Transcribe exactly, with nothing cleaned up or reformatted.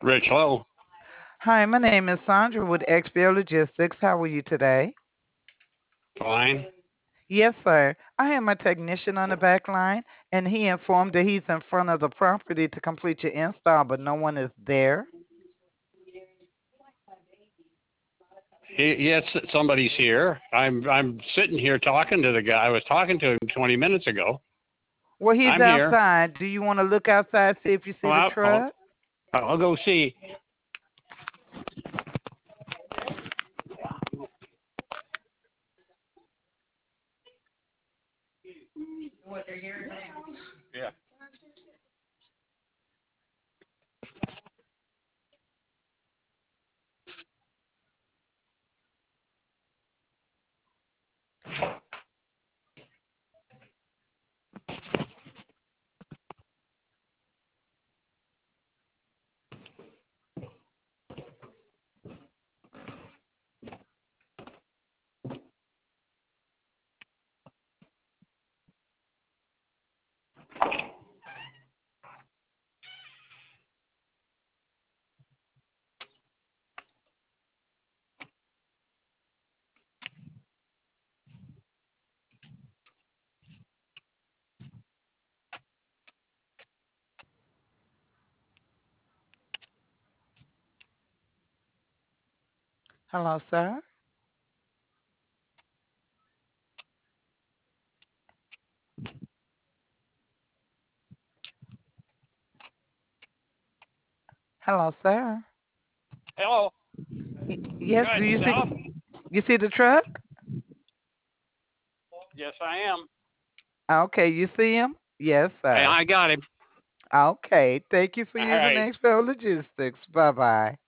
Rich, hello. Hi, my name is Sandra with X B O Logistics. How are you today? Fine. Yes, sir. I have my technician on the back line, and he informed that he's in front of the property to complete your install, but no one is there. He, yes, somebody's here. I'm I'm sitting here talking to the guy. I was talking to him twenty minutes ago. Well, he's I'm here. outside. Do you want to look outside, see if you see the Well, I'll, truck? I'll go see. Yeah. Hello, sir. Hello, sir. Hello. Y- yes, do Good you see yourself? you see the truck? Yes, I am. Okay, you see him? Yes, Hey, sir. I got him. Okay, thank you for All using right. X P O Logistics. Bye bye.